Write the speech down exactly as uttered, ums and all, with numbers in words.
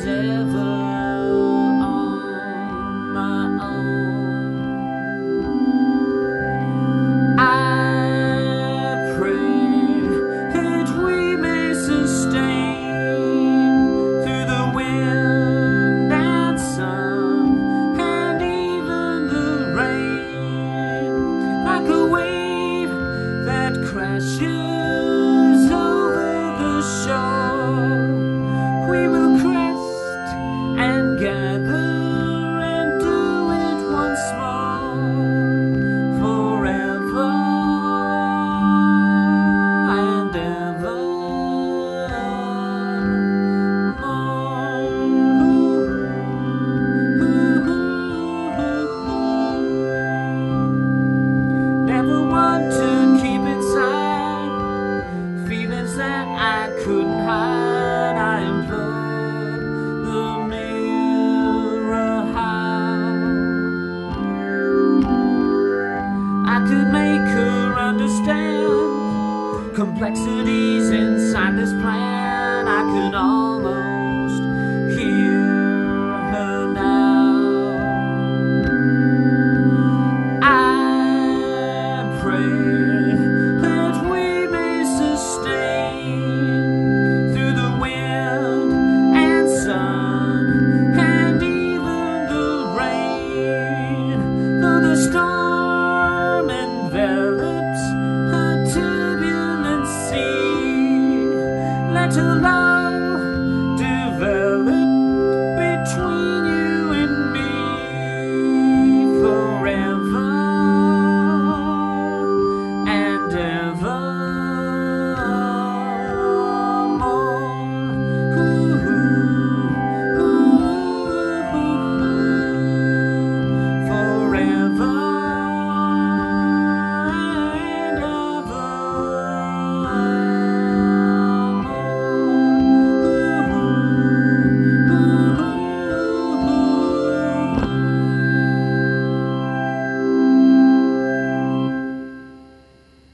ever on my own. I pray that we may sustain through the wind and sun and even the rain, like a wave that crashes over the shore. We will crest and gather and do it once more, forever and ever more. Never want to keep inside feelings that I couldn't hide. I implore the mirror how I could make her understand complexity